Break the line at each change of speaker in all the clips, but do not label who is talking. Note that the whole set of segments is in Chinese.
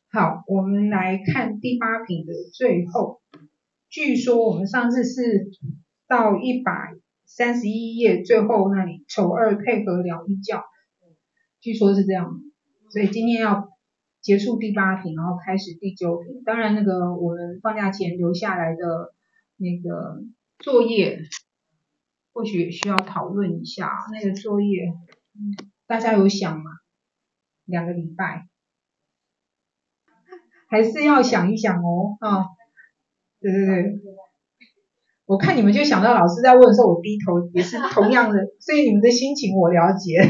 好，我们来看第8品的最后。据说我们上次是到131页最后那里，丑2配合疗愈教，据说是这样。所以今天要结束第8品，然后开始第9品。当然那个我们放假前留下来的那个作业，或许也需要讨论一下。那个作业，大家有想吗？2个礼拜。还是要想一想哦，对对对，我看你们就想到老师在问的时候，我低头也是同样的，所以你们的心情我了解，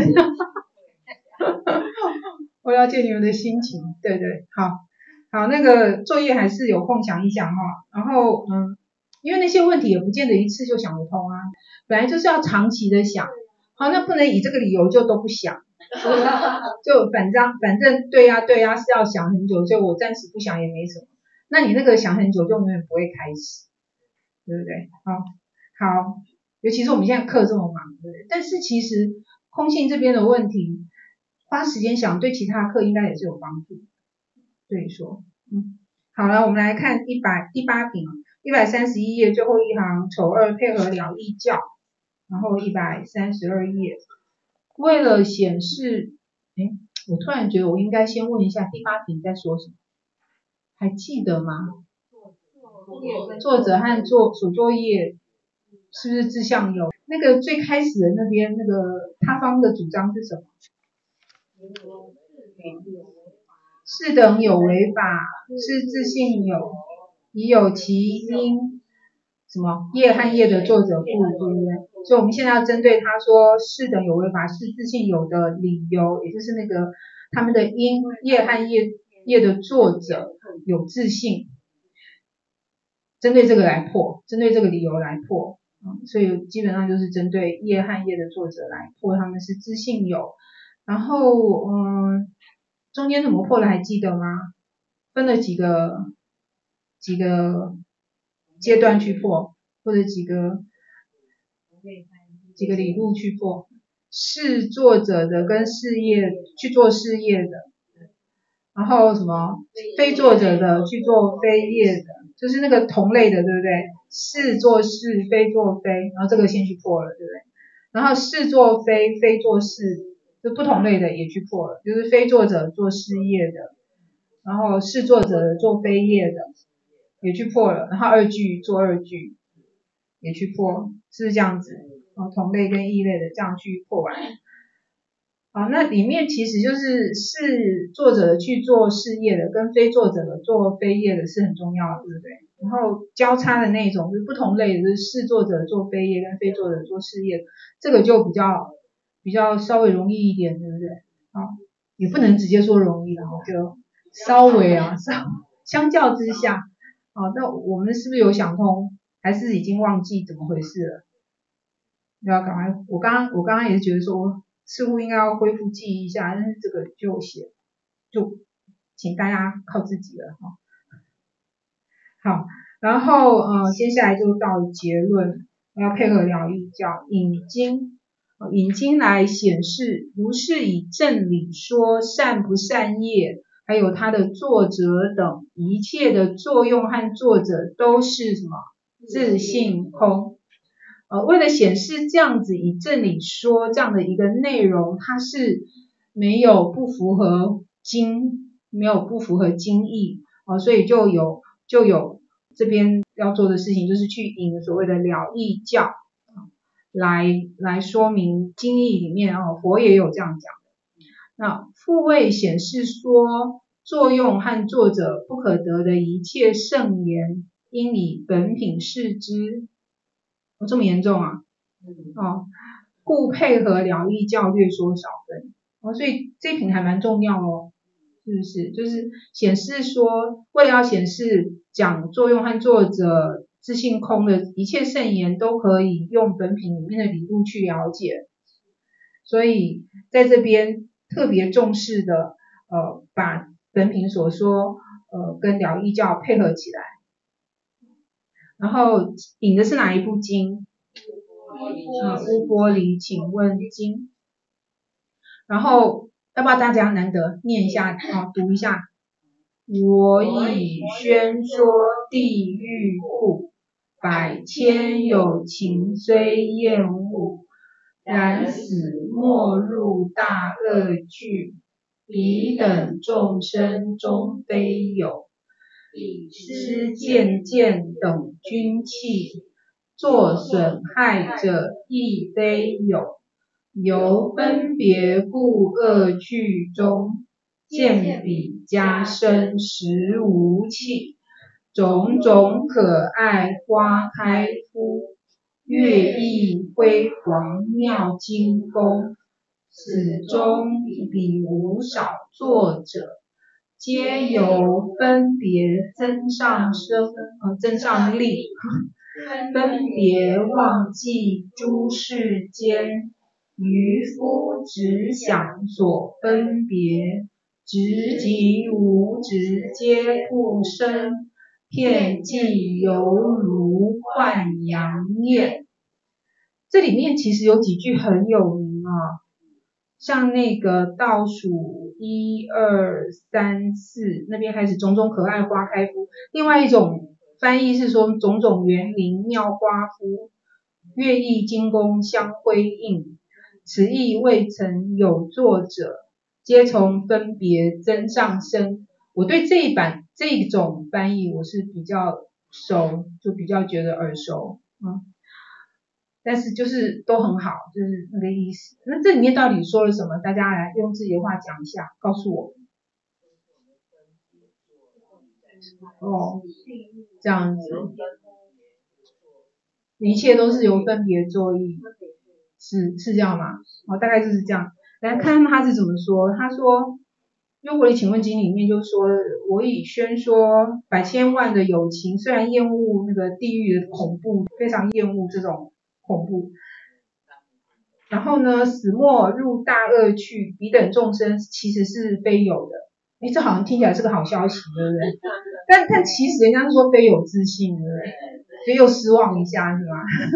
我了解你们的心情，对对，好，那个作业还是有空想一想哈，然后因为那些问题也不见得一次就想得通啊，本来就是要长期的想，好，那不能以这个理由就都不想。就反正对呀是要想很久，所以我暂时不想也没什么。那你那个想很久就永远不会开始，对不对？好，尤其是我们现在课这么忙，对不对？但是其实空性这边的问题，花时间想对其他课应该也是有帮助。所以说，好了，我们来看第8品131页最后一行，丑2配合疗愈教，然后132页。为了显示，我突然觉得我应该先问一下第8品在说什么，还记得吗？作者和所作业是不是志向有？那个最开始的那边那个他方的主张是什么？是等有为法，是自性有，已有其因。什么业和业的作者不，对不对？所以我们现在要针对他说是等有为法是自性有的理由，也就是那个他们的因业和业的作者有自性，针对这个来破，针对这个理由来破，所以基本上就是针对业和业的作者来破，他们是自性有，然后中间怎么破的还记得吗？分了几个阶段去破，或者几个理路去破，是作者的跟事业去做事业的，然后什么非作者的去做非业的，就是那个同类的，对不对？是做是，非做非，然后这个先去破了，对不对？然后是做非，非做是，就不同类的也去破了，就是非作者做事业的，然后是作者做非业的也去破了，然后2句做2句也去破，是不是这样子？同类跟异类的这样去破完。好，那里面其实就是作者的去做事业的跟非作者的做非业的是很重要的，对不对？然后交叉的那种就是不同类的，就是作者做非业跟非作者做事业，这个就比较稍微容易一点，对不对？也不能直接说容易了，就稍微相较之下，那我们是不是有想通？还是已经忘记怎么回事了？要赶快，我刚刚也是觉得说，似乎应该要恢复记忆一下，但是这个就请大家靠自己了哈。好，然后接下来就到结论，要配合疗愈教引经来显示，如是以正理说善不善业，还有它的作者等一切的作用和作者都是什么？自性空。为了显示这样子以正理说这样的一个内容，它是没有不符合经义，所以就有这边要做的事情，就是去引所谓的了义教来说明经义里面佛也有这样讲的。那复位显示说，作用和作者不可得的一切圣言，应以本品示之。这么严重啊？故配合疗愈教略说少分。所以这品还蛮重要哦，是不是？就是显示说，为了要显示讲作用和作者自性空的一切圣言，都可以用本品里面的理路去了解。所以在这边特别重视的，把本品所说，跟疗愈教配合起来。然后引的是哪一部经？乌波离请问经。然后要不要大家难得念一下读一下？ 我已宣说地狱故，百千有情虽厌恶，然死莫入大恶趣。彼等众生终非有，彼施渐渐等均器，作损害者亦非有。由分别故恶趣中，见彼加深实无器。种种可爱花开敷，乐意辉煌妙精工，此中彼无少作者，皆由分别增上力，分别忘记诸世间，渔夫只想所分别，直及无直皆不生，遍计犹如幻阳焰。这里面其实有几句很有名啊，像那个倒数1、2、3、4那边开始种种可爱花开敷，另外一种翻译是说种种园林妙花敷，乐意精工相辉映，此意未曾有作者，皆从分别增上生。我对这种翻译我是比较熟，就比较觉得耳熟，但是就是都很好，就是那个意思。那这里面到底说了什么？大家来用自己的话讲一下，告诉我。这样子，一切都是由分别作意，是这样吗？大概就是这样。来看他是怎么说。他说，优婆离请问经里面就说，我已宣说百千万的有情，虽然厌恶那个地狱的恐怖，非常厌恶这种恐怖。然后呢，死莫入大恶趣，彼等众生其实是非有的。这好像听起来是个好消息，对不对？但其实人家是说非有自信，对不对？所以又失望一下，是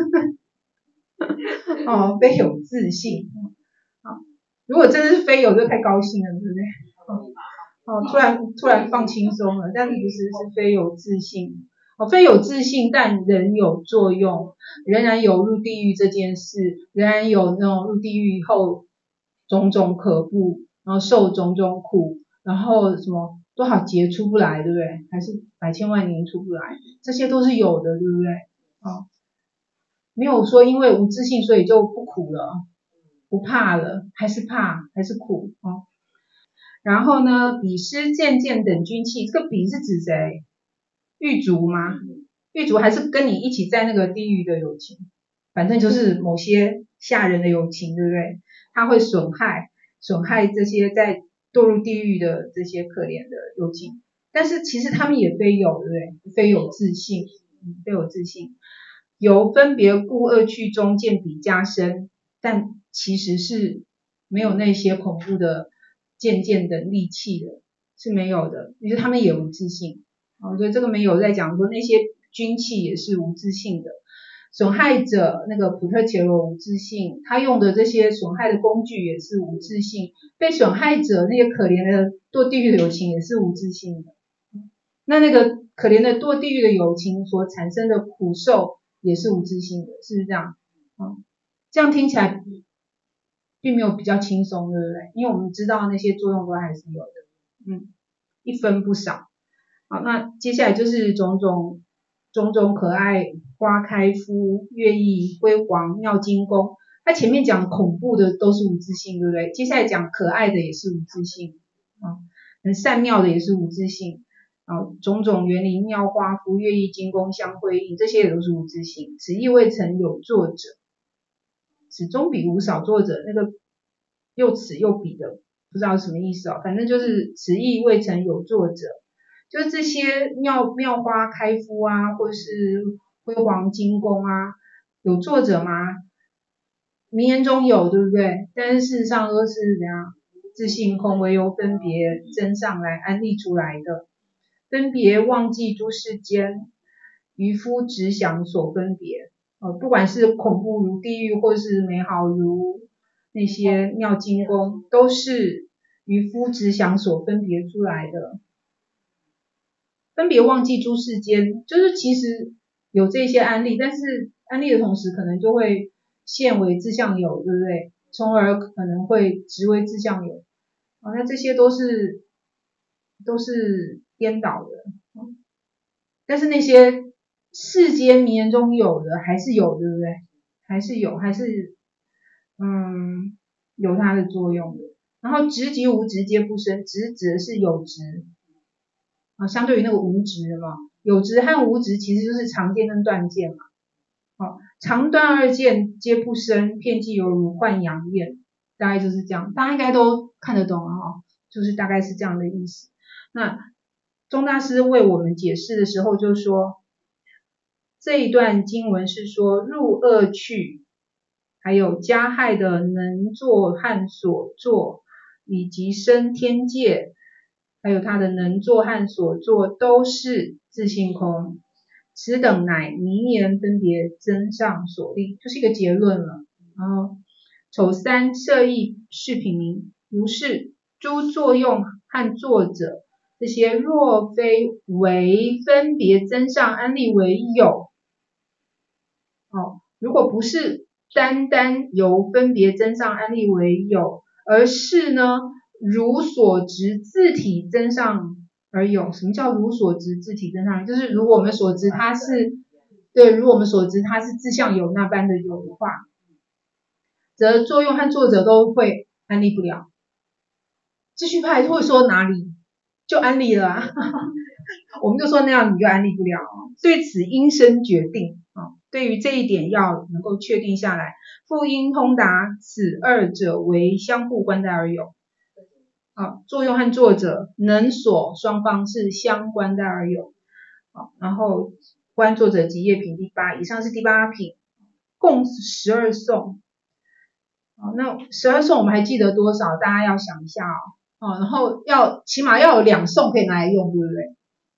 吧？非有自信。如果真的是非有，就太高兴了，对不对？突然放轻松了，但是不是非有自信。非有自信，但仍有作用，仍然有入地狱这件事，仍然有那种入地狱以后种种可怖，然后受种种苦，然后什么多少劫出不来，对不对？还是百千万年出不来，这些都是有的，对不对？没有说因为无自信所以就不苦了，不怕了，还是怕，还是苦。然后呢，彼施渐渐等均器，这个彼是指谁？狱卒吗？狱卒还是跟你一起在那个地狱的有情，反正就是某些下人的有情，对不对？他会损害这些在堕入地狱的这些可怜的有情，但是其实他们也非有，对不对？非有自信，非有自信。由分别故恶趣中见彼加深，但其实是没有那些恐怖的渐渐的戾气的，是没有的，因为他们也无自信。所以这个没有在讲说那些军器也是无自信的，损害者那个普特伽罗无自信，他用的这些损害的工具也是无自信，被损害者那些可怜的堕地狱的有情也是无自信的。那个可怜的堕地狱的有情所产生的苦受也是无自信的，是不是这样？这样听起来并没有比较轻松，对不对？因为我们知道那些作用都还是有的，一分不少。好，那接下来就是种种可爱花开敷，乐意辉煌妙精工。他前面讲恐怖的都是无自信，对不对？接下来讲可爱的也是无自信，很善妙的也是无自信。种种园林妙花敷，乐意精工相辉映，这些也都是无自信。此意未曾有作者，此中彼无少作者，那个又此又彼的不知道什么意思反正就是此意未曾有作者，就是这些妙花开敷啊，或是辉煌精工啊，有作者吗？名言中有，对不对？但是事实上都是怎样？自性空，唯由分别增上来安立出来的。分别忘记诸世间，渔夫只想所分别。不管是恐怖如地狱，或是美好如那些妙精工，都是渔夫只想所分别出来的。 分别忘记诸世间，就是其实有这些安立，但是安立的同时可能就会现为自相有，对不对？从而可能会执为自相有，那这些都是颠倒的，但是那些世间名言中有的还是有，对不对？还是有有它的作用的。然后执及无执皆不生，执指的是有执相对于那个无执嘛，有执和无执其实就是常见跟断见嘛。长短二见皆不生，遍计犹如幻阳焰，大概就是这样，大家应该都看得懂了就是大概是这样的意思。那宗大师为我们解释的时候就说，这一段经文是说入恶趣，还有加害的能作和所作，以及生天界，还有他的能作和所作都是自性空，此等乃名言分别增上所立，就是一个结论了。然后丑三摄意是品名，如是诸作用和作者，这些若非为分别增上安立为有，如果不是单单由分别增上安立为有，而是呢如所执自体增上而有。什么叫如所执自体增上？就是如果我们所知它是如果我们所知它是自相有那般的有的话，则作用和作者都会安立不了。秩序派会说哪里就安立了我们就说那样你就安立不了对此应生决定对于这一点要能够确定下来，复应通达此二者为相互关待而有作用和作者能所双方是相关待而有然后观作者集业品第8，以上是第8品，共12颂那12颂我们还记得多少？大家要想一下然后起码要有2颂可以拿来用，对不对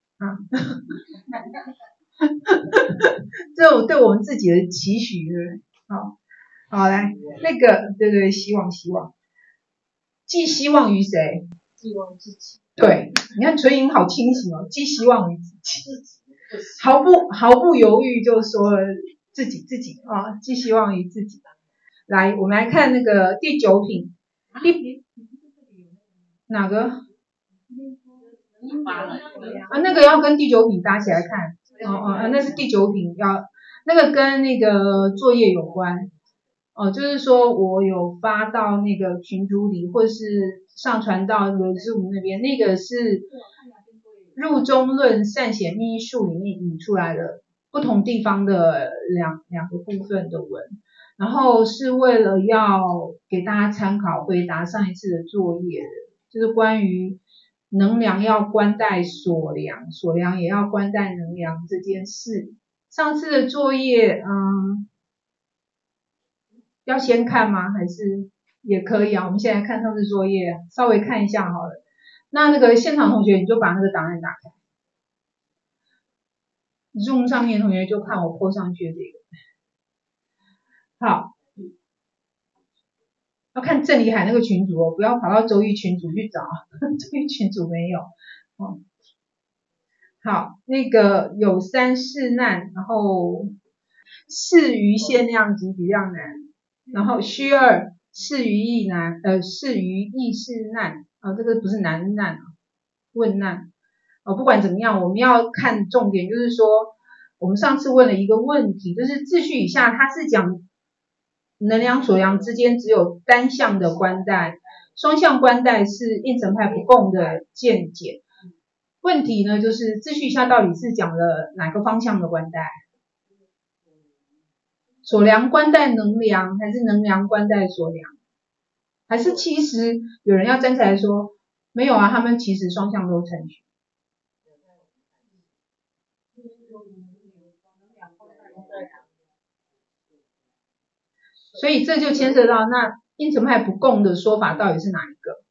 这种对我们自己的期许，对不对？好来那个对希望寄希望于谁？
寄望自己。
对，你看纯银好清醒寄希望于自己，毫不犹豫就说了自己寄希望于自己。来我们来看那个第9品哪个那个要跟第9品搭起来看那是第9品，那个跟那个作业有关就是说我有发到那个群组里，或是上传到那个 Zoom 那边，那个是入中论善显密术里面引出来的不同地方的两个部分的文，然后是为了要给大家参考回答上一次的作业的，就是关于能量要关待所量，所量也要关待能量这件事。上次的作业要先看吗？还是也可以我们现在看上次作业，稍微看一下好了。那个现场同学你就把那个档案打开， Zoom 上面的同学就看我 po 上去的这个。好，要看郑里海那个群组不要跑到周易群组去找周易群组没有好，那个有3世难，然后事于限量及比较难，然后虚2事于易难，事于易是难这个不是难问难不管怎么样，我们要看重点，就是说我们上次问了一个问题，就是秩序以下它是讲能量所量之间只有单向的关待，双向关待是应成派不共的见解。问题呢就是秩序以下到底是讲了哪个方向的关待？所量关待能量，还是能量关待所量？还是其实有人要站起来说没有他们其实双向都承许。所以这就牵涉到那应成派不共的说法到底是哪一个？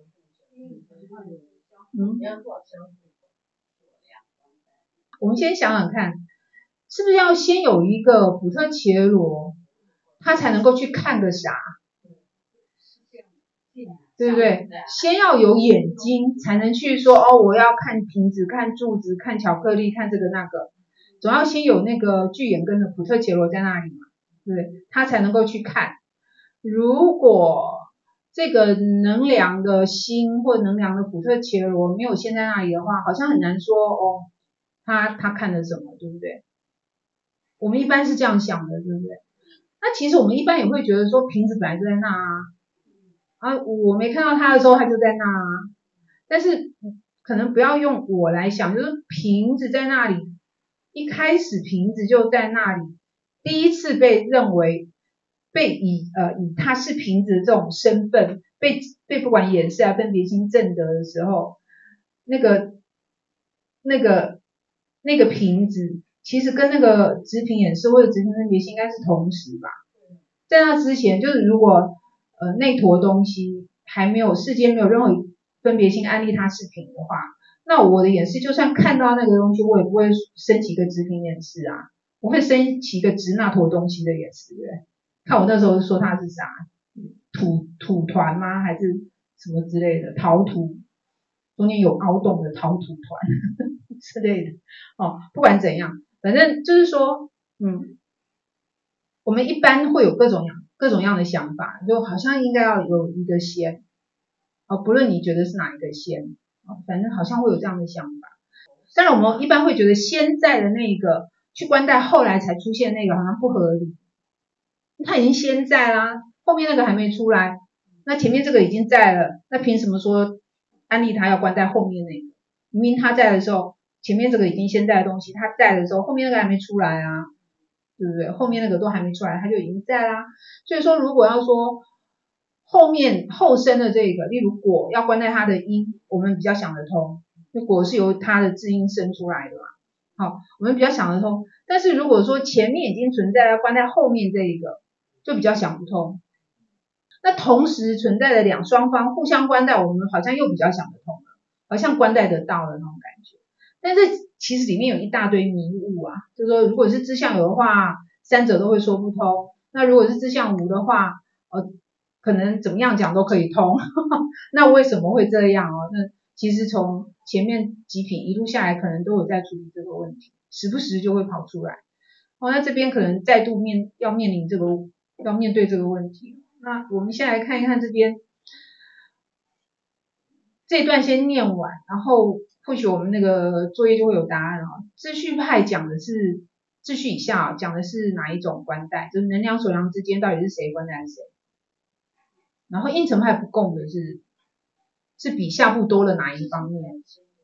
我们先想想看，是不是要先有一个普特伽罗，他才能够去看个啥？ 对不对？先要有眼睛才能去说哦，我要看瓶子、看柱子、看巧克力、看这个那个，总要先有那个巨眼根的普特伽罗在那里嘛，对不对？他才能够去看。如果这个能量的心或能量的普特伽罗没有现在那里的话，好像很难说哦，他看了什么，对不对？我们一般是这样想的，对不对？那其实我们一般也会觉得说瓶子本来就在那我没看到它的时候它就在那但是可能不要用我来想，就是瓶子在那里，一开始瓶子就在那里，第一次被认为以它是瓶子的这种身份被不管眼识分别心证得的时候，那个瓶子其实跟那个直品眼识或者直品分别心应该是同时吧。在那之前，就是如果那坨东西还没有世间没有任何分别心安利它是瓶的话，那我的眼识就算看到那个东西，我也不会升起一个直品眼识啊，我会升起一个直那坨东西的眼识，对不对？看我那时候说它是啥，土团吗？还是什么之类的陶土，中间有凹洞的陶土团之类的不管怎样，反正就是说，我们一般会有各种样的想法，就好像应该要有一个先，不论你觉得是哪一个先，反正好像会有这样的想法。当然我们一般会觉得先在的那个去观待后来才出现那个好像不合理，他已经先在啦，后面那个还没出来，那前面这个已经在了，那凭什么说安利他要观待后面那个？明明他在的时候，前面这个已经先在的东西，他在的时候，后面那个还没出来啊，对不对？后面那个都还没出来，他就已经在啦。所以说，如果要说后生的这个，例如果要观待它的因，我们比较想得通，因为果是由它的自因生出来的嘛。好，我们比较想得通。但是如果说前面已经存在了，观待后面这一个，就比较想不通。那同时存在的双方互相观待，我们好像又比较想得通了，好像观待得到的那种感觉。但是其实里面有一大堆迷雾啊，就是说如果是知相有的话，三者都会说不通。那如果是知相无的话，可能怎么样讲都可以通。那为什么会这样那其实从前面几品一路下来，可能都有在处理这个问题，时不时就会跑出来。那这边可能再度要面对这个问题。那我们先来看一看这边这段先念完，然后或许我们那个作业就会有答案秩序派讲的是秩序以下讲的是哪一种观待，就是能量所量之间到底是谁观待谁。然后应成派不共的是比下部多了哪一方面？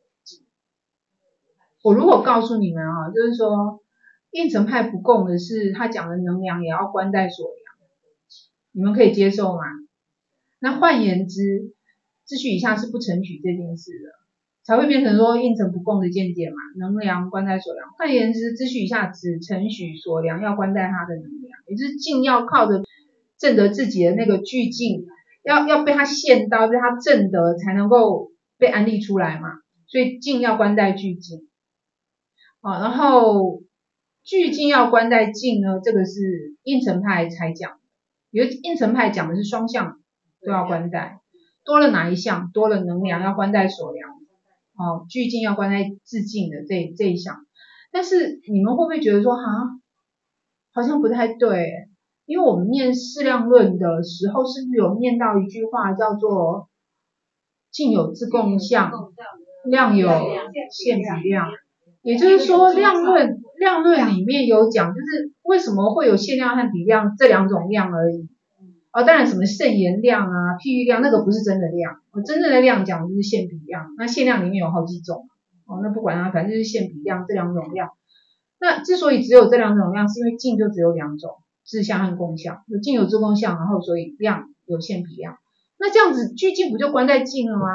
我如果告诉你们就是说应成派不共的是他讲的能量也要观待所量，你们可以接受吗？那换言之，秩序以下是不承许这件事的，才会变成说应成不共的见解嘛，能量观待所量。换言之，秩序以下只承许所量要观待它的能量，也就是静要靠着证得自己的那个具静，要被他现到，被他证得才能够被安立出来嘛，所以静要观待具静然后具静要观待静呢，这个是应成派才讲，因为应成派讲的是双向都要观待，多了哪一项？多了能量要观待所量具静要观待自静的这一项。但是你们会不会觉得说好像不太对因为我们念释量论的时候，是不是有念到一句话叫做静有自共相，量有现比量，也就是说量论里面有讲，就是为什么会有限量和比量这两种量而已当然什么圣言量譬喻量那个不是真的量真正的量讲的就是现比量，那限量里面有好几种那不管反正就是现比量这两种量。那之所以只有这两种量，是因为静就只有两种，自相和共相，有静有自共相，然后所以量有现比量。那这样子具静不就观待静了吗？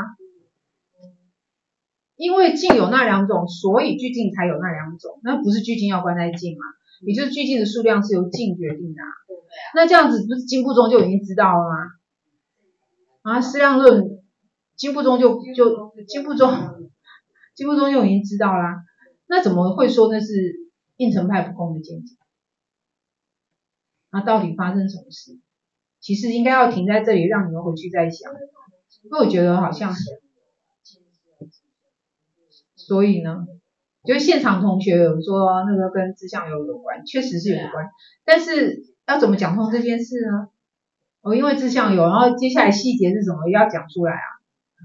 因为静有那两种，所以具静才有那两种，那不是具静要观待静嘛？也就是具静的数量是由静决定的那这样子不是经部中就已经知道了吗？释量论经部中就经部中就已经知道啦，那怎么会说那是应成派不共的见解？那到底发生什么事？其实应该要停在这里，让你们回去再想。 因为我觉得好像，所以呢，就是现场同学有说那个跟志向有关，确实是有关，但是要怎么讲通这件事呢？因为志向有，然后接下来细节是什么要讲出来啊？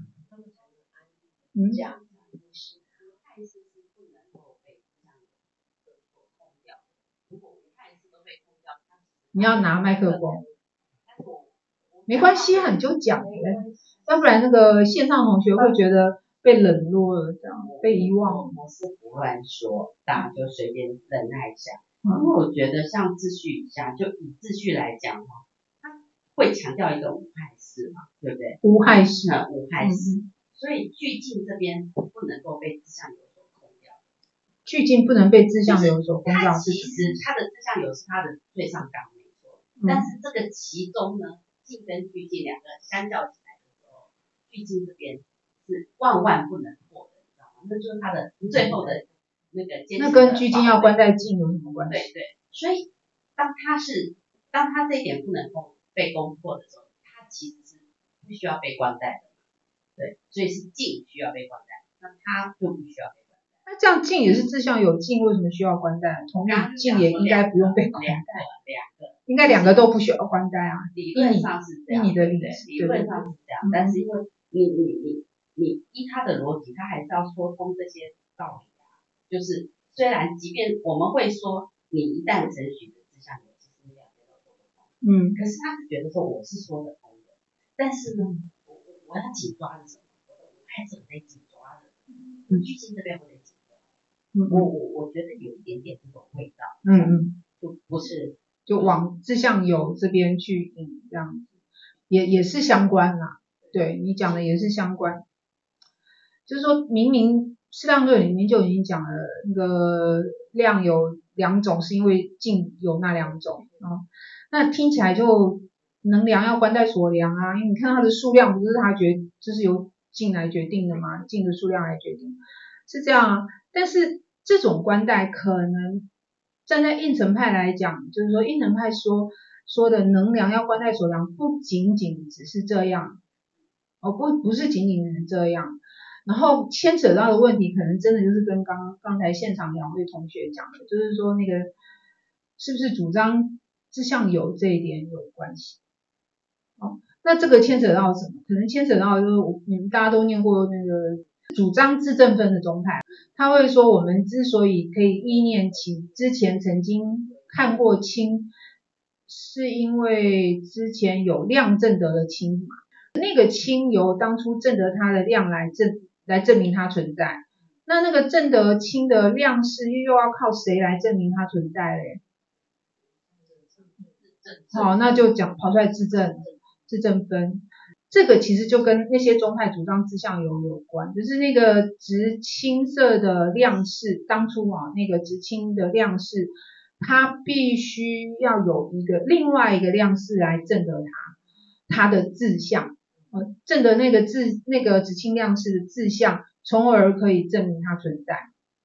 你要拿麦克风，没关系啊，你就讲呗，要不然那个线上同学会觉得被冷落了，这样被遗忘。
我是不乱说，大家就随便忍耐一下。因为我觉得像秩序以下，就以秩序来讲哈，它会强调一个无害式嘛，对不对？
无害式，
无害式。所以句境这边不能够被志向有所空掉。
句境不能被志向有所空掉，
其实它的志向有是它的最上纲没错，但是这个其中呢，境跟句境两个相较起来的时候，句境这边是万万不能破的，你知道吗？那就是它的最后的那个坚持。
那跟句境要关在境有什么关系？
对对，所以当它这一点不能被攻破的时候，它其实是不需要被关在的。对，所以是境需要被关在，那它就不需要被关在。
那这样境也是志向有境，为什么需要关在？同理，境也应该不用被关在。
两个，
应该两个都不需要关在啊。
理论上是这样，
以你的理
论上是这样，但是因为你依他的逻辑，他还是要说通这些道理啊。就是虽然即便我们会说，你一旦承许的志向有，其实两边都说得通。可是他是觉得说我是说得通的，但是呢，我要紧抓的什么？我还是得紧抓的。句境这边我得紧抓。我觉得有一点点这种味道。就不是
就往志向有这边去引，这样子也是相关啦。对你讲的也是相关，就是说明明适当论里面就已经讲了，那个量有两种，是因为境有那两种啊。那听起来就能量要关在所量啊，因为你看它的数量不是它就是由境来决定的吗？境的数量来决定，是这样啊。但是这种关带可能站在应成派来讲，就是说应成派说的能量要关在所量，不仅仅只是这样，不是仅仅是这样。然后牵扯到的问题，可能真的就是跟刚才现场两位同学讲的，就是说那个是不是主张志向有这一点有关系？那这个牵扯到什么？可能牵扯到就是你们大家都念过那个主张自证分的宗派，他会说我们之所以可以意念起之前曾经看过氢，是因为之前有量证得的氢嘛，那个氢由当初证得它的量来证明它存在，那个证得氢的量式又要靠谁来证明它存在嘞？好，那就跑出来自证分，这个其实就跟那些宗派主张志向有关，就是那个直青色的量式，当初那个直青的量式，它必须要有另外一个量式来证得它的志向，证得那个直青量式的志向，从而可以证明它存在。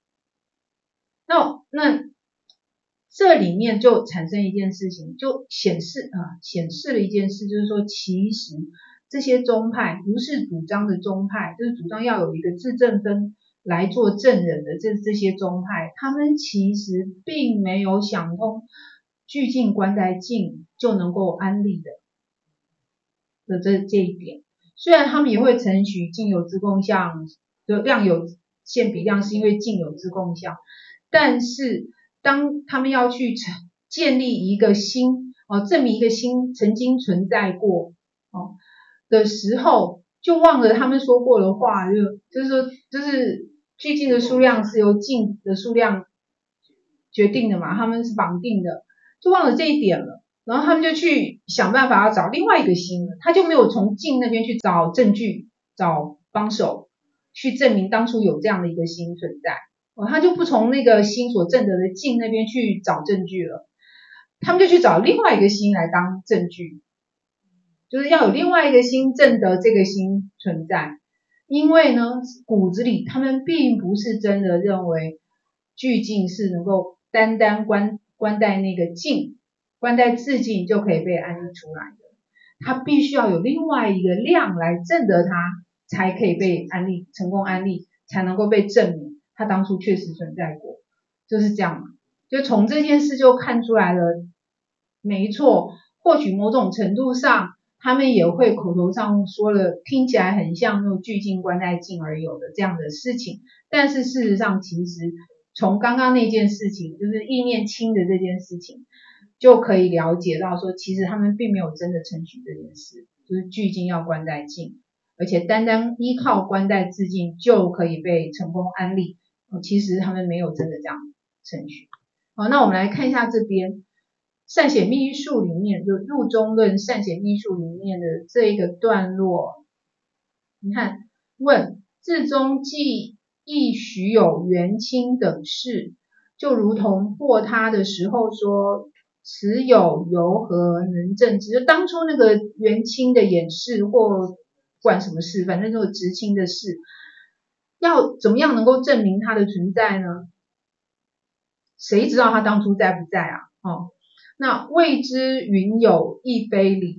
那这里面就产生一件事情，就显示了一件事，就是说其实这些宗派如是主张的宗派，就是主张要有一个自证分来做证人的这些宗派，他们其实并没有想通句境关在境就能够安立的这一点。虽然他们也会承许境有之共相，就量有现比量是因为境有之共相，但是当他们要去建立一个心证明一个心曾经存在过的时候，就忘了他们说过的话，就是说就是句境的数量是由境的数量决定的嘛，他们是绑定的，就忘了这一点了。然后他们就去想办法要找另外一个心，他就没有从境那边去找证据、找帮手去证明当初有这样的一个心存在。他就不从那个心所证得的境那边去找证据了，他们就去找另外一个心来当证据，就是要有另外一个心证得这个心存在。因为呢，骨子里他们并不是真的认为句境是能够单关在那个境，关在自境就可以被安立出来的， 它必须要有另外一个量来证得它，才可以被安立，成功安立，才能够被证明它当初确实存在过，就是这样嘛。就从这件事就看出来了，没错，或许某种程度上他们也会口头上说了听起来很像那种聚尽观待尽而有的这样的事情，但是事实上其实从刚刚那件事情，就是意念轻的这件事情，就可以了解到说，其实他们并没有真的承许这件事，就是聚尽要观待尽，而且单单依靠观待自尽就可以被成功安立，其实他们没有真的这样承许。好，那我们来看一下这边善显密意术里面，就入中论善显密意术里面的这一个段落，你看，问至宗既亦许有元清等事，就如同破他的时候说，此有由何能证之？就当初那个元清的演示或不管什么事，反正就是执清的事，要怎么样能够证明它的存在呢？谁知道他当初在不在啊？那谓之云有亦非理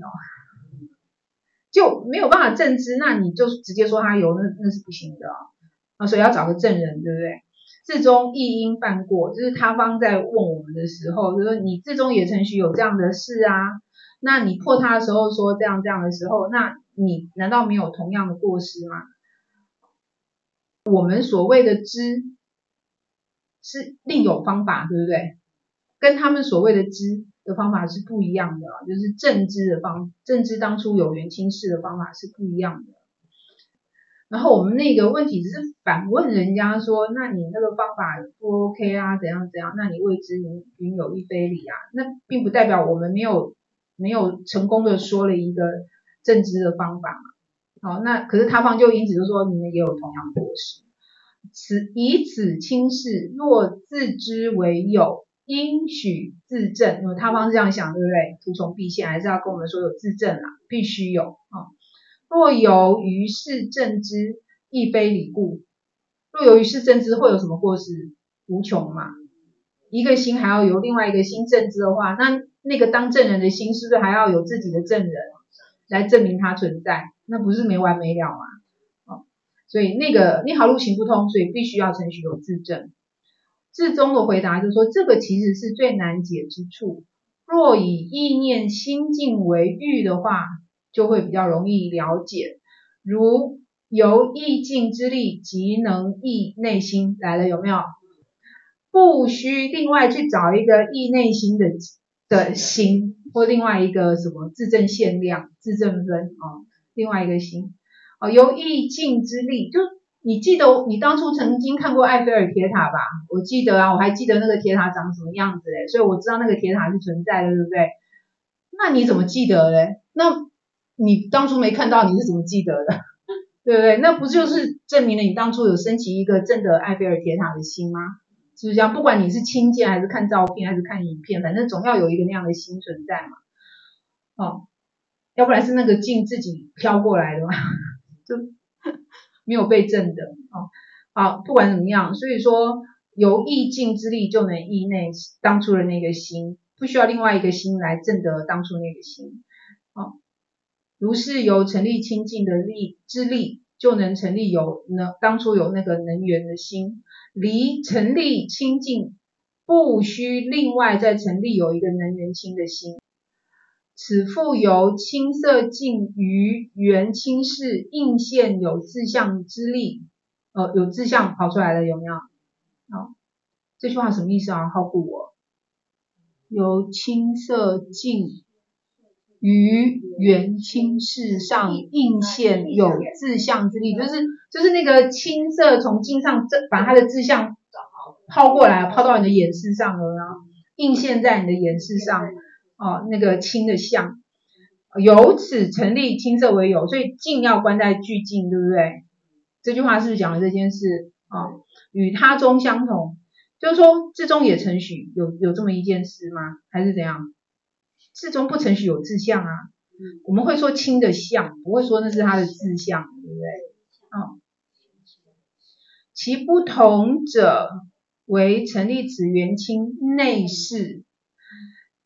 就没有办法证知，那你就直接说他有，那是不行的所以要找个证人，对不对？至宗亦应犯过，就是他方在问我们的时候，就说你至宗也承许有这样的事啊，那你破他的时候说这样的时候，那你难道没有同样的过失吗？我们所谓的知是另有方法，对不对？跟他们所谓的知的方法是不一样的，就是证知当初有元清事的方法是不一样的。然后我们那个问题只是反问人家说，那你那个方法不 OK 啊，怎样，那你谓之云有亦非理啊，那并不代表我们没有成功的说了一个证知的方法嘛。那可是他方就因此就说你们也有同样的过失。以此轻事，若自知为有，应许自证，因为他方是这样想，对不对？图从必现，还是要跟我们说有自证啦，必须有若由于是证之，亦非理故。若由于是证之，会有什么过失？无穷嘛。一个心还要由另外一个心证之的话，那个当证人的心是不是还要有自己的证人来证明它存在？那不是没完没了吗？所以那条路行不通，所以必须要承许有自证。至宗的回答就是说，这个其实是最难解之处。若以意念心境为喻的话，就会比较容易了解。如由意境之力即能意内心，来了有没有？不需另外去找一个意内心的心，或另外一个什么自证限量、自证分另外一个心。由意境之力，就你记得你当初曾经看过埃菲尔铁塔吧？我记得啊，我还记得那个铁塔长什么样子所以我知道那个铁塔是存在的，对不对？那你怎么记得嘞？那你当初没看到，你是怎么记得的？对不对？那不就是证明了你当初有升起一个真的埃菲尔铁塔的心吗？是不是这样？不管你是亲见还是看照片还是看影片，反正总要有一个那样的心存在嘛。要不然是那个镜自己飘过来的嘛。就没有被证的好，不管怎么样，所以说由意境之力就能意内当初的那个心，不需要另外一个心来证得当初那个心如是由成立清净的之力，就能成立当初有那个能源的心，离成立清净不需另外再成立有一个能源清的心。此复由青色境于元清事应现有自相之力，有自相跑出来了，有没有？这句话什么意思啊？好顾我。由青色境于元清事上应现有自相之力，就是那个青色从镜上把它的自相抛过来，抛到你的眼视上了，然后应现在你的眼视上。那个青的相，由此成立青色为有，所以境要观待俱境，对不对？这句话是不是讲了这件事与他中相同，就是说至宗也承许有这么一件事吗？还是怎样？至宗不承许有自相啊，我们会说青的相，不会说那是他的自相，对不对？其不同者为成立此元清内事。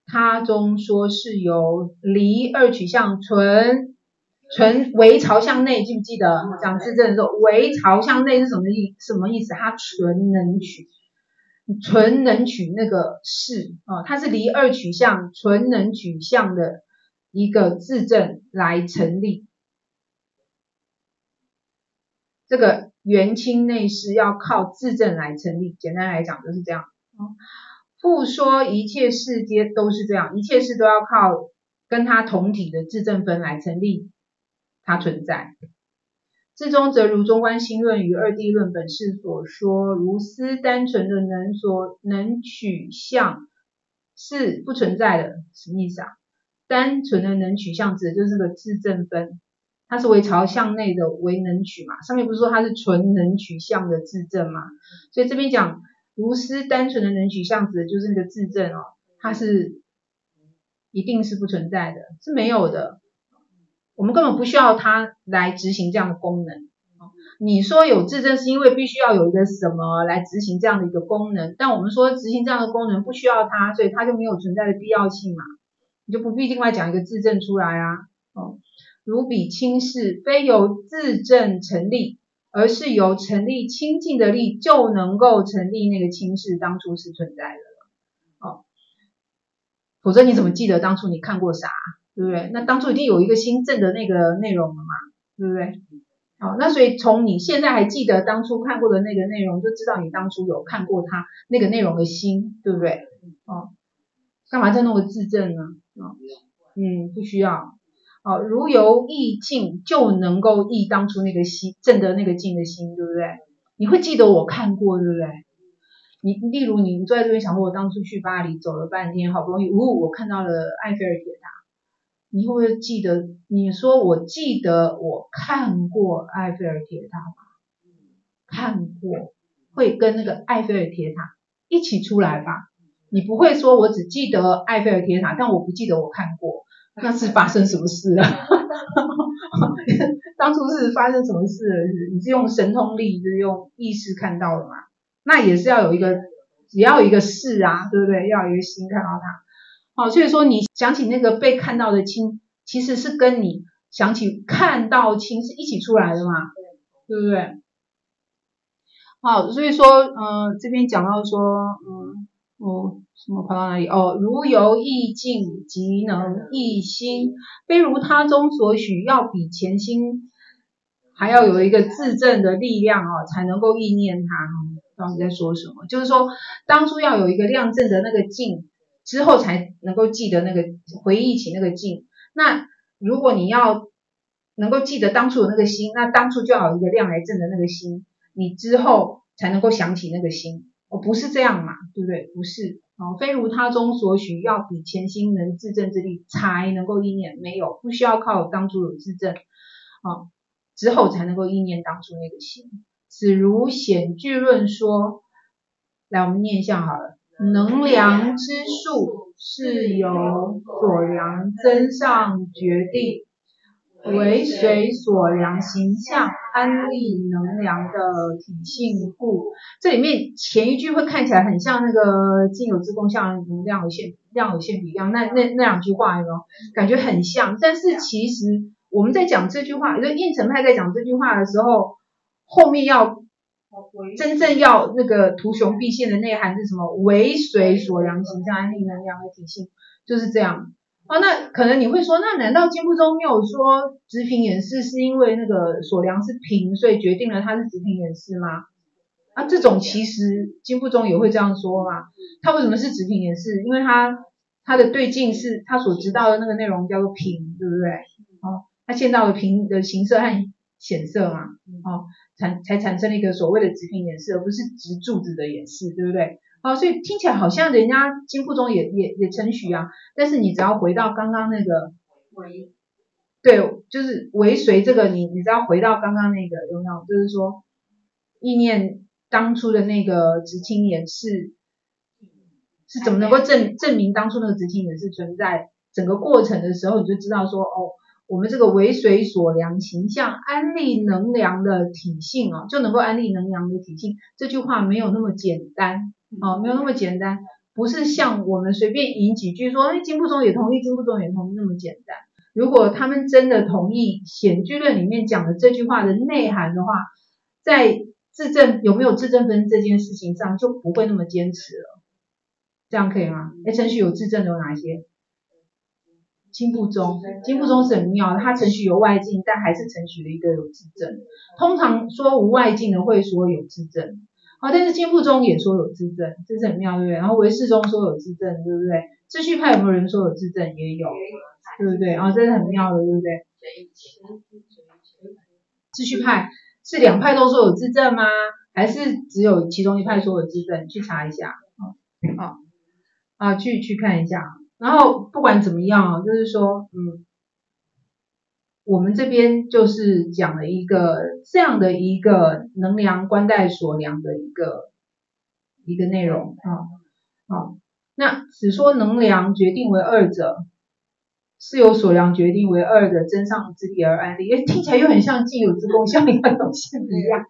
他中说是由离二取向纯为朝向内，记不记得讲自证的时候，为朝向内是什么意思？它纯能取那个事它是离二取向纯能取向的一个自证来成立。这个元清内事要靠自证来成立，简单来讲就是这样。复说一切事皆都是这样，一切事都要靠跟它同体的自证分来成立它存在。至中则如中观心论与二谛论本事所说，如斯单纯的能取向是不存在的。什么意思啊？单纯的能取向指的就是个自证分，它是为朝向内的为能取嘛，上面不是说它是纯能取向的自证嘛，所以这边讲如斯单纯的能取向指的就是那个自证它是一定是不存在的，是没有的，我们根本不需要它来执行这样的功能。你说有自证是因为必须要有一个什么来执行这样的一个功能，但我们说执行这样的功能不需要它，所以它就没有存在的必要性嘛，你就不必另外讲一个自证出来啊。如彼亲事非由自证成立，而是由成立清净的力就能够成立那个亲事，当初是存在的了。否则你怎么记得当初你看过啥，对不对？那当初一定有一个新证的那个内容了嘛，对不对？那所以从你现在还记得当初看过的那个内容，就知道你当初有看过它那个内容的心，对不对？干嘛再弄个自证呢？不需要。如由意境就能够忆当初那个心正的那个境的心，对不对？你会记得我看过，对不对？例如你坐在这边想说，我当初去巴黎走了半天，好不容易我看到了埃菲尔铁塔，你会不会记得？你说我记得我看过埃菲尔铁塔吗？看过，会跟那个埃菲尔铁塔一起出来吧？你不会说我只记得埃菲尔铁塔，但我不记得我看过，那是发生什么事了？当初是发生什么事了？你是用神通力，就是用意识看到的嘛？那也是要有一个事啊，对不对？要有一个心看到它。所以说你想起那个被看到的亲，其实是跟你想起看到亲是一起出来的嘛，对不对？所以说这边讲到说什么跑到哪里？如由意境即能忆心，非如他中所许，要比前心还要有一个自证的力量才能够意念它。不知道你在说什么？就是说当初要有一个量证的那个境，之后才能够记得那个回忆起那个境。那如果你要能够记得当初的那个心，那当初就要有一个量来证的那个心，你之后才能够想起那个心。不是这样嘛，对不对？不是非如他中所许，要比前心能自证之力才能够意念，没有，不需要靠当初有自证之后才能够意念当初那个心。此如显句论说，来我们念一下好了。能量之数是由所量增上决定，为随所量形象安立能量的体性故。这里面前一句会看起来很像那个尽有之功像量有限比一样，那两句话有没有感觉很像？但是其实我们在讲这句话，就应成派在讲这句话的时候，后面要真正要那个图雄毕现的内涵是什么？为随所量形象安立能量的体性，就是这样。那可能你会说，那难道经部中没有说直平演示是因为那个所量是平，所以决定了它是直平演示吗？这种其实经部中也会这样说嘛。它为什么是直平演示？因为它的对境是它所知道的那个内容叫做平，对不对？它见到的平的形色和显色嘛，才产生了一个所谓的直平演示，而不是直柱子的演示，对不对？所以听起来好像人家经部中也承许啊，但是你只要回到刚刚那个对，就是为随这个，你只要回到刚刚那个有没有？就是说意念当初的那个直清演示是怎么能够证明当初那个直清演示存在？整个过程的时候，你就知道说我们这个为随所量形象安立能量的体性就能够安立能量的体性。这句话没有那么简单没有那么简单， 不是像我们随便引几句说经部中也同意，经部中也同意那么简单。如果他们真的同意显句论里面讲的这句话的内涵的话，在自证有没有自证分这件事情上就不会那么坚持了，这样可以吗？程序有自证的有哪些？经部中是很妙的，它程序有外境，但还是程序的一个有自证。通常说无外境的会说有自证，但是经部中也说有自证，这是很妙，对不对？然后唯识中说有自证，对不对？秩序派有没有人说有自证？也有，对不对？这是很妙的，对不对？秩序派是两派都说有自证吗？还是只有其中一派说有自证？去查一下，去看一下。然后不管怎么样，就是说，我们这边就是讲了一个这样的一个能量观待所量的一个内容那只说能量决定为二者，是由所量决定为二的真上之力而安立，听起来又很像既有之功效应的东西一样，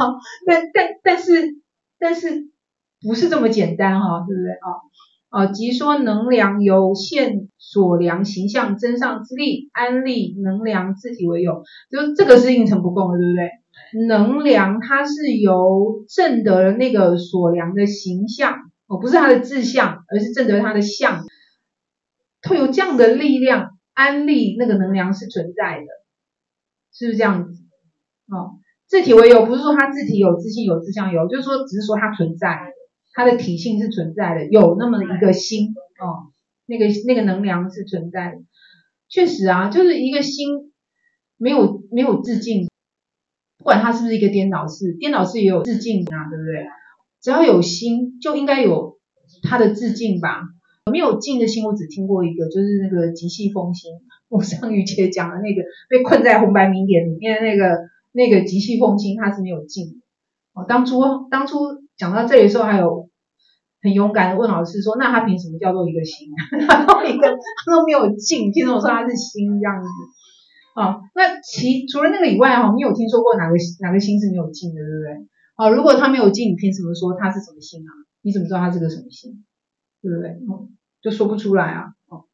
但是不是这么简单对不对即说能量由现所量形象真上之力安立能量自体为有，就这个是应成不共的，对不对？能量它是由证得那个所量的形象不是它的志向，而是证得它的相，会有这样的力量安立那个能量是存在的，是不是这样子自体为有不是说它自体有自性有自相有，就是说只是说它存在，它的体性是存在的，有那么一个心那个能量是存在的。确实就是一个心没有自净，不管它是不是一个颠倒式，颠倒式也有自净对不对？只要有心就应该有它的自净吧。没有净的心我只听过一个，就是那个极细风心，我上瑜伽讲的那个被困在红白名典里面那个极细风心，它是没有净的当初讲到这里的时候还有很勇敢的问老师说，那他凭什么叫做一个心他都没有净，凭什么说他是心这样子那除了那个以外没有听说过哪个心是没有净的，对不对如果他没有净，你凭什么说他是什么心你怎么知道他是个什么心，对不对就说不出来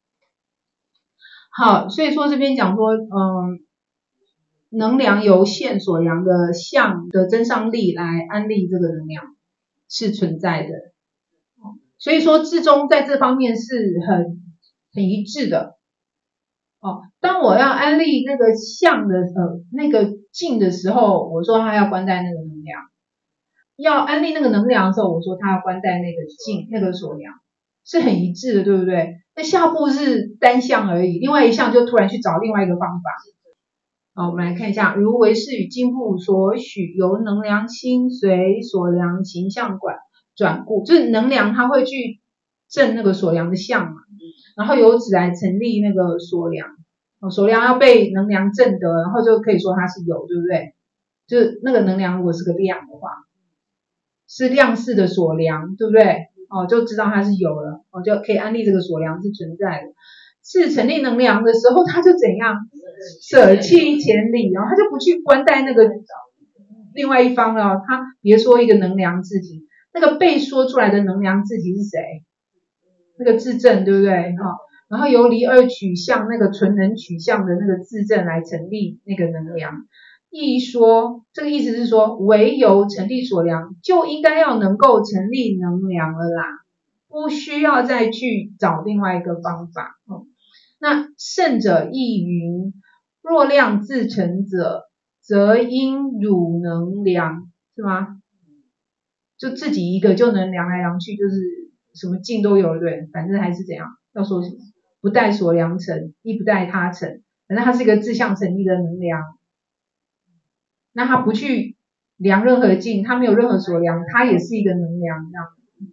好，所以说这边讲说能量由现所量的相的真上力来安立这个能量是存在的所以说至中在这方面是很一致的当我要安立那个相的那个境的时候，我说他要观待那个能量，要安立那个能量的时候，我说他要观待那个境那个所量，是很一致的，对不对？那下步是单项而已，另外一项就突然去找另外一个方法我们来看一下，如唯识与经部所许由能量心随所量形象转故，就是能量它会去证那个所量的相嘛，然后由此来成立那个所量所量要被能量证得，然后就可以说它是有，对不对？就是那个能量如果是个量的话，是量式的所量，对不对就知道它是有了就可以安立这个所量是存在的。是成立能量的时候，他就怎样舍弃前理他就不去观待那个另外一方了他别说一个能量自体，那个被说出来的能量自体是谁？那个自证，对不对然后由离二取向那个纯能取向的那个自证来成立那个能量。一说这个意思是说，唯有成立所量就应该要能够成立能量了啦，不需要再去找另外一个方法那圣者亦云，若量自成者，则应汝能量，是吗？就自己一个就能量来量去，就是什么境都有，对，反正还是怎样，要说什么不待所量成，亦不待他成，反正它是一个自相成立的能量。那他不去量任何境，他没有任何所量，他也是一个能量这样。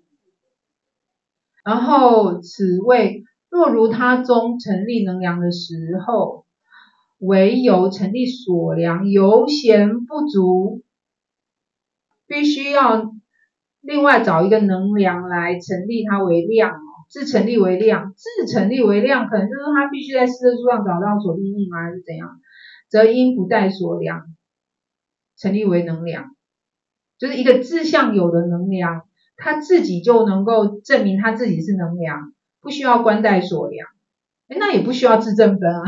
然后此谓若如他中成立能量的时候，唯有成立所量犹嫌不足，必须要另外找一个能量来成立它为量自成立为量，自成立为量可能就是他必须在四摄书上找到所立义吗？还是怎样？则应不待所量成立为能量，就是一个自相有的能量， 他自己就能够证明他自己是能量，不需要官代所量，那也不需要自证分啊。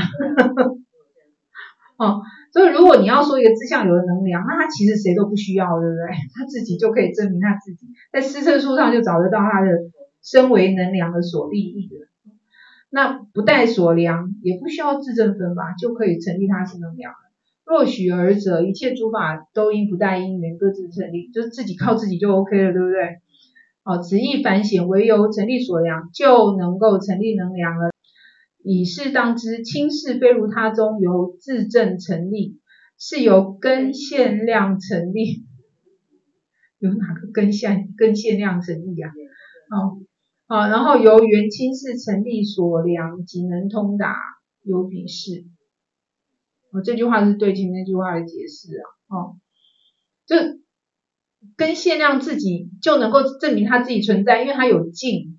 哦，所以如果你要说一个自相有的能量，那他其实谁都不需要，对不对？他自己就可以证明他自己，在施测书上就找得到他的身为能量的所利益的。那不带所量，也不需要自证分吧，就可以成立他是能量。若许尔者，一切诸法都因不带因缘各自成立，就是自己靠自己就 OK 了，对不对？此亦凡显，唯由成立所量，就能够成立能量了。以是当知，轻视非如他中由自证成立，是由根现量成立。有哪个根现量成立啊？然后由缘轻视成立所量，即能通达，有彼事。这句话是对前面那句话的解释啊。就根现量自己就能够证明他自己存在，因为他有境。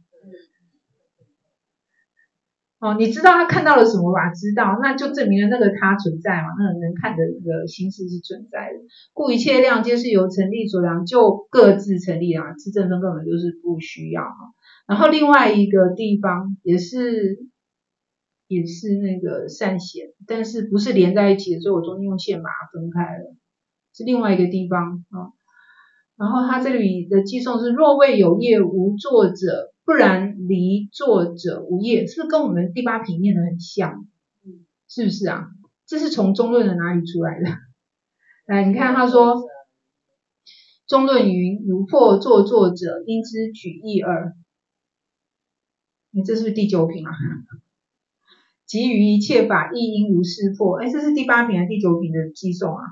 你知道他看到了什么吧？知道，那就证明了那个他存在嘛，那个能看的那个心事是存在的。故一切量皆是由成立所量，就各自成立啊，自证分根本就是不需要。然后另外一个地方也是那个善显，但是不是连在一起的，所以我中间用线把它分开了，是另外一个地方啊。然后他这里的寄送是若未有业无作者，不然离作者无业，是不是跟我们第八品念的很像？是不是啊？这是从中论的哪里出来的？来，你看他说，中论云：如破作者，因之举一耳。这是不是第9品啊？即于一切法亦应如是破。这是第8品还是第9品的寄送啊？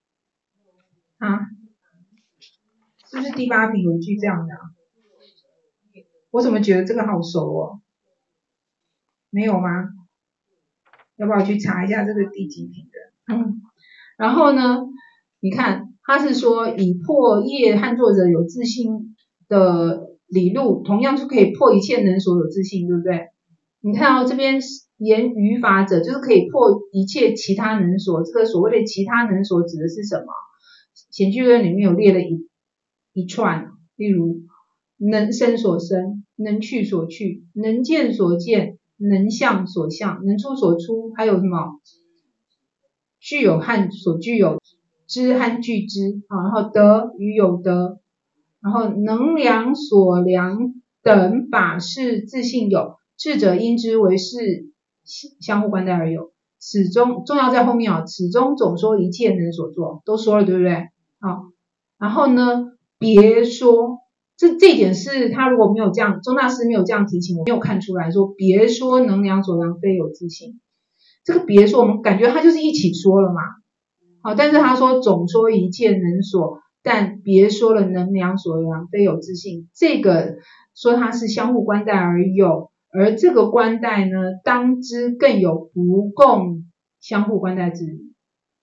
是不是第8品有一句这样的啊？我怎么觉得这个好熟哦？没有吗？要不要去查一下这个第几品的？然后呢，你看他是说以破业和作者有自信的理路，同样就可以破一切能所有自信，对不对？你看这边言余法者，就是可以破一切其他能所。这个所谓的其他能所指的是什么？显句论里面有列了一串，例如能生所生，能去所去，能见所见，能相所相，能出所出，还有什么具有和所具有，知和具知，然后得与有得，然后能量所量等法是自性有，智者因之为是相互关待而有。此中重要在后面此中总说一切能所作，都说了对不对？然后呢，别说这一点是他如果没有这样，宗大师没有这样提醒，我没有看出来说别说能量所量非有自性。这个别说我们感觉他就是一起说了嘛。但是他说总说一切能所，但别说了能量所量非有自性，这个说它是相互关待而有，而这个关待呢，当知更有不共相互关待之理。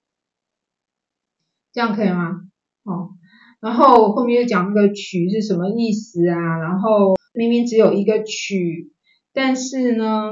这样可以吗？然后后面又讲那个取是什么意思啊？然后明明只有一个取，但是呢，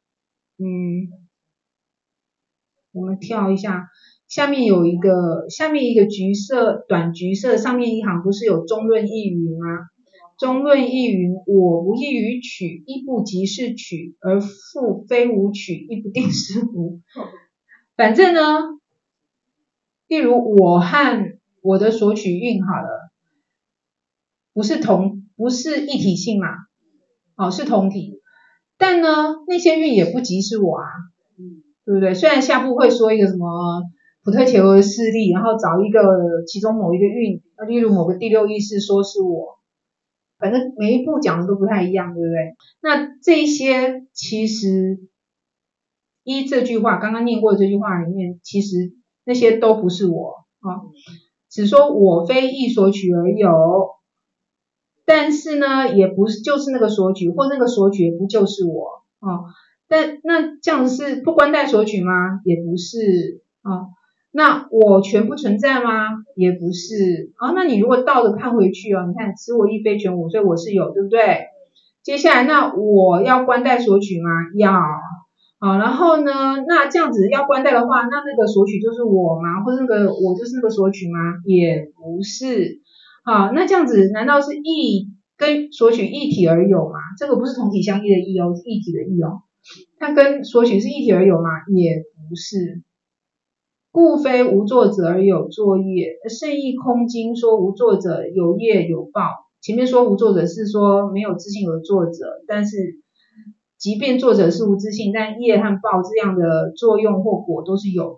我们跳一下，下面一个橘色短橘色，上面一行不是有中论义云吗？中论义云：我不异于取，亦不即是取，而复非无取，亦不定是无。反正呢，例如我和我的所取蕴好了，不是一体性嘛，是同体，但呢那些蕴也不即是我啊，对不对？虽然下部会说一个什么普特伽罗的事例，然后找一个其中某一个蕴，例如某个第六意识说是我，反正每一部讲的都不太一样，对不对？那这些其实依这句话刚刚念过的这句话里面，其实那些都不是我只说我非亦所取而有，但是呢也不是就是那个所取，或那个所取也不就是我但那这样子是不关待所取吗？也不是那我全不存在吗？也不是那你如果倒着看回去你看此我亦非全我，所以我是有，对不对？接下来那我要关待所取吗？要然后呢，那这样子要关待的话，那个所取就是我吗？或者那个我就是那个所取吗？也不是那这样子难道是一跟索取一体而有嘛，这个不是同体相异的异哦，是一体的异哦。它跟索取是一体而有吗？也不是。故非无作者而有作业，圣意空经说无作者有业有报。前面说无作者是说没有自性有作者，但是即便作者是无自性，但业和报这样的作用或果都是有的。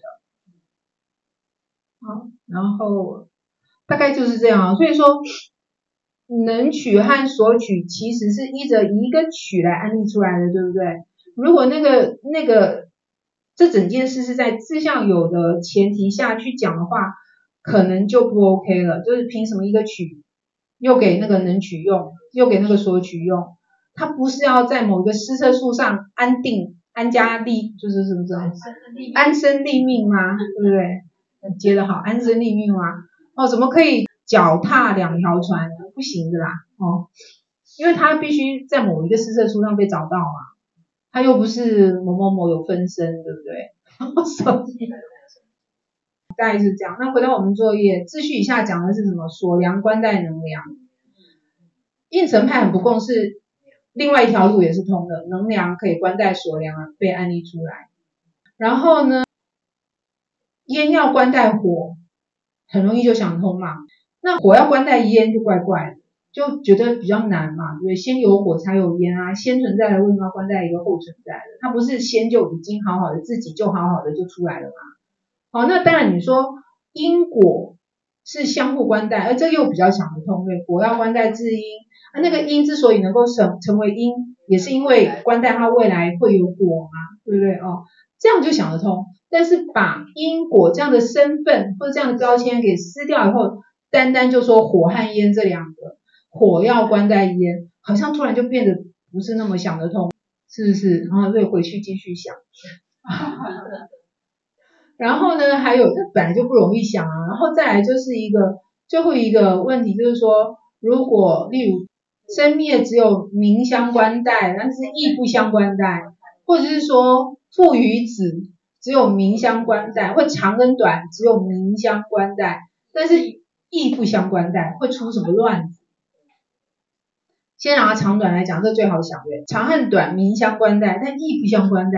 好，然后大概就是这样。所以说能取和索取其实是依着一个取来安立出来的，对不对？如果那个这整件事是在自相有的前提下去讲的话，可能就不 OK 了。就是凭什么一个取又给那个能取用，又给那个索取用？它不是要在某一个施设数上安定、安家立，就是什么安身立命吗？对不对？接得好，安身立命吗？哦，怎么可以脚踏两条船？不行的啦，哦，因为它必须在某一个施设数上被找到嘛。他又不是某某某有分身，对不对？所以大概是这样。那回到我们作业，秩序以下讲的是什么？所量、观待、能量。应成派很不共，是另外一条路也是通的，能量可以观待所量被安立出来。然后呢，烟要观待火，很容易就想通嘛。那火要观待烟就怪怪的。就觉得比较难嘛，对不对？先有火才有烟啊，先存在的为什么要观待一个后存在的？它不是先就已经好好的，自己就好好的就出来了嘛？好，那当然你说因果是相互观待，而这个又比较想得通，对，果要观待自因，那个因之所以能够成为因，也是因为观待它未来会有果嘛，对不对？哦，这样就想得通。但是把因果这样的身份或者这样的标签给撕掉以后，单单就说火和烟这两个。火要观待烟，好像突然就变得不是那么想得通，是不是？然后所以回去继续想。然后呢，还有这本来就不容易想啊，然后再来就是最后一个问题，就是说，如果例如生灭只有名相观待，但是义不相观待，或者是说父与子只有名相观待，或长跟短只有名相观待，但是义不相观待，会出什么乱子？先拿长短来讲，这最好想的，长和短名相观待，但义不相观待，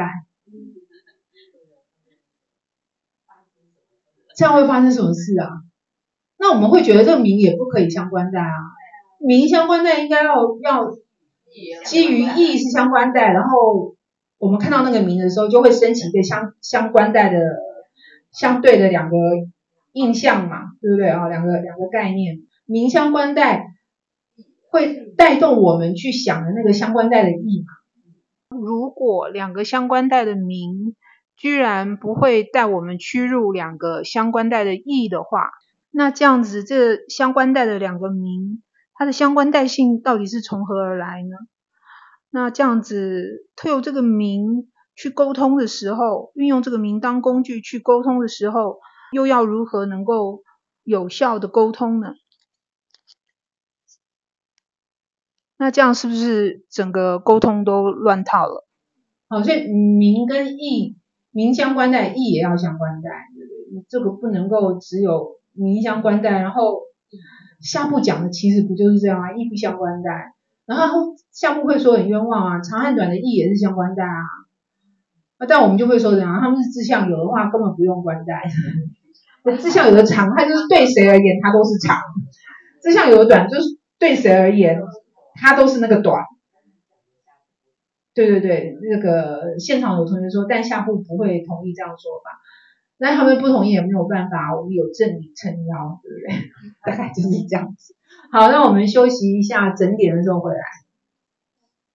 这样会发生什么事啊？那我们会觉得这个名也不可以相观待啊，名相观待应该要基于义是相观待，然后我们看到那个名的时候，就会升起一个相观待的相对的两个印象嘛，对不对啊？两个概念，名相观待会带动我们去想的那个相关待的义嘛。如果两个相关待的名居然不会带我们趋入两个相关待的义的话，那这样子这相关待的两个名，它的相关待性到底是从何而来呢？那这样子特有这个名去沟通的时候，运用这个名当工具去沟通的时候，又要如何能够有效的沟通呢？那这样是不是整个沟通都乱套了？好，所以名跟义，名相关待，义也要相关待，对不对？这个不能够只有名相关待，然后下部讲的其实不就是这样啊？义不相关待，然后下部会说很冤枉啊，长和短的义也是相关待啊，但我们就会说怎样？他们是自相有的话，根本不用关待。自相有的长，它就是对谁而言它都是长；自相有的短，就是对谁而言它都是那个短。对对对，那个现场有同学说，但下部不会同意这样说法，那他们不同意也没有办法，我们有正理撑腰，对不对？大概就是这样子。好，那我们休息一下，整点的时候回来。